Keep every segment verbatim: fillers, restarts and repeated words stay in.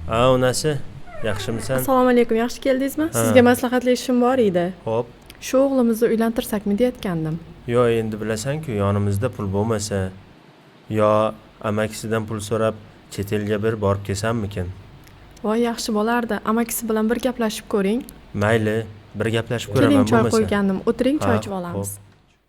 Ha, onasi, yaxshimisan? Assalomu alaykum, yaxshi keldingizmi? Sizga maslahatlashishim bor edi. Xo'p. Shu o'g'limizni uylantirsakmi deyotgandim. Yo, endi bilasan-ku, yonimizda pul bo'lmasa, yo amakisidan pul so'rab chet elga bir borib kelsammikin? Voy, yaxshi bo'lardi. Amakisi bilan bir gaplashib ko'ring. Mayli, bir gaplashib ko'raman Keling, bo'lmasa. choy qo'ygandim. O'tiring, choy Ha, ichib olamiz. xo'p.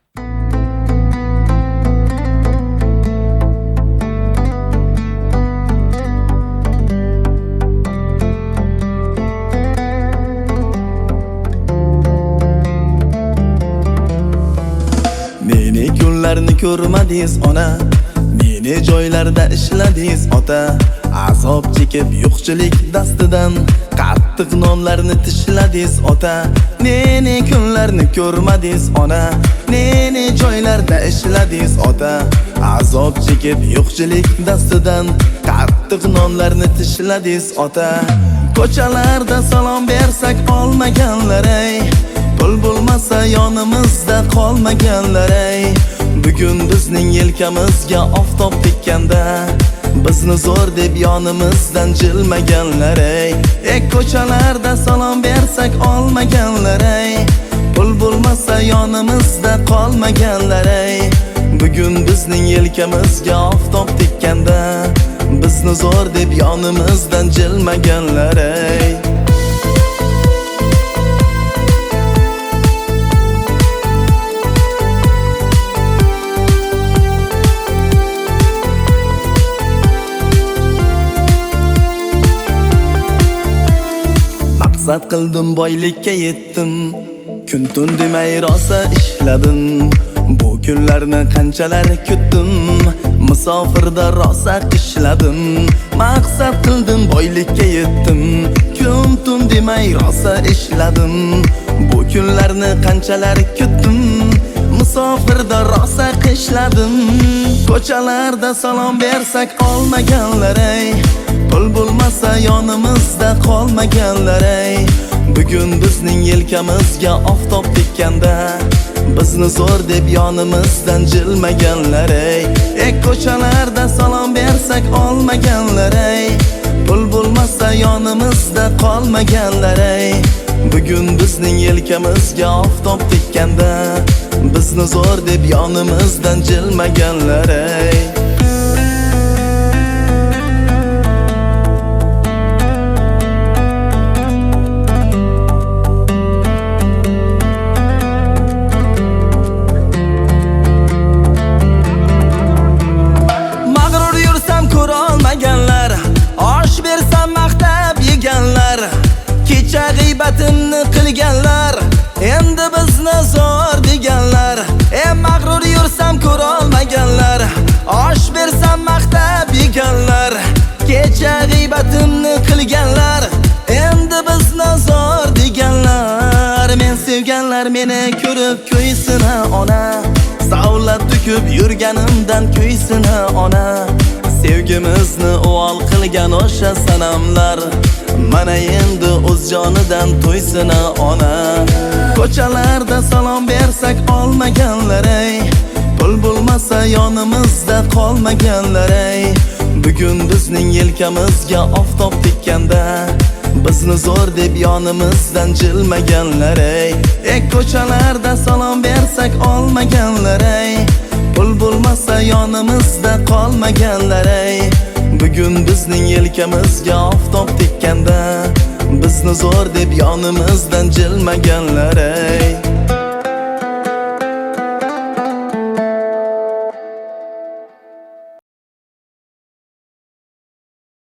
Meni kunlarni ko'rmadingiz ona, meni joylarda ishladingiz ota. Azob chekib yo'qchilik dastidan qattiq nonlarni tishladingiz ota. Meni kunlarni ko'rmadingiz ona, meni joylarda ishladingiz ota. Azob chekib yo'qchilik dastidan qattiq nonlarni tishladingiz ota. Ko'chalarda salom bersak olmaganlar ey, pul bo'lmasa yonimizda qolmaganlar ey. Bugun bizning yelkamizga oftob tekkanda, bizni zo'r deb yonimizdan jilmaganlar ey. Ey ko'chalarda salom bersak olmaganlar ey, pul bo'lmasa yonimizda qolmaganlar ey. Bugun bizning yelkamizga oftob tekkanda, bizni zo'r deb yonimizdan jilmaganlar ey. Maqsad qildim, boylikka yetdim, kun tun demay rosa ishladim. Bu kunlarni qanchalar kutdim, musofirda rosa qishladim. Maqsad qildim, boylikka yetdim, kun tun demay rosa ishladim. Bu kunlarni qanchalar kutdim, musofirda rosa qishladim. Ko'chalarda salom bersak olmaganlar ey, pul bo'lmasa yonimizda qolmaganlar ey. Bugun bizning yelkamizga oftob tekkanda, bizni zo'r deb yonimizdan jilmaganlar ey. Ey ko'chalarda salom bersak olmaganlar ey, pul bo'lmasa yonimizda qolmaganlar ey. Bugun bizning yelkamizga oftob tekkanda, bizni zo'r deb yonimizdan jilmaganlar ey. Osh bersam maqtab yeganlar, kecha g'iybatimni qilganlar, endi bizni zo'r deganlar. Ey mag'rur yursam ko'ra olmaganlar, osh bersam maqtab yeganlar, kecha g'iybatimni qilganlar, endi bizni zo'r deganlar. Men sevganlar meni ko'rib ko'ysin ona, savlat to'kib yurganimdan ko'ysin ona. Sevgimizni uvol qilgan o'sha sanamlar, mana endi o'z jonidan to'ysin ona. Ko'chalarda salom bersak olmaganlar ey, pul bo'lmasa yonimizda qolmaganlar ey. Bugun bizning yelkamizga oftob tekkanda, bizni zo'r deb yonimizdan jilmaganlar ey. Ey ko'chalarda salom bersak olmaganlar ey, pul bo'lmasa yonimizda qolmaganlar ey. Bugun bizning yelkamizga oftob tekkanda, bizni zo'r deb yonimizdan jilmaganlar ey.